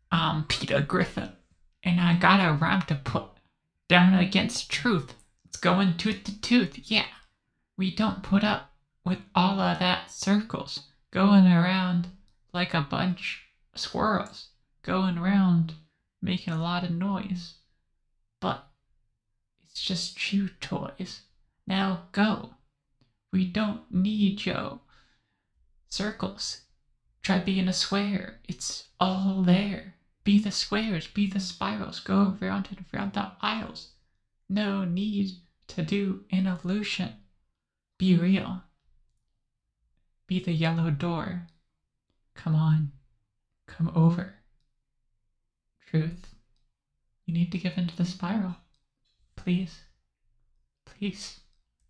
I'm Peter Griffin, and I got a rhyme to put down against truth. It's going tooth to tooth, yeah. We don't put up with all of that circles, going around like a bunch of squirrels, going around making a lot of noise. But it's just chew toys. Now go. We don't need your circles. Try being a square. It's all there. Be the squares, be the spirals, go around and around the aisles. No need to do an illusion. Be real. Be the yellow door. Come on. Come over. Truth. You need to give into the spiral. Please. Please.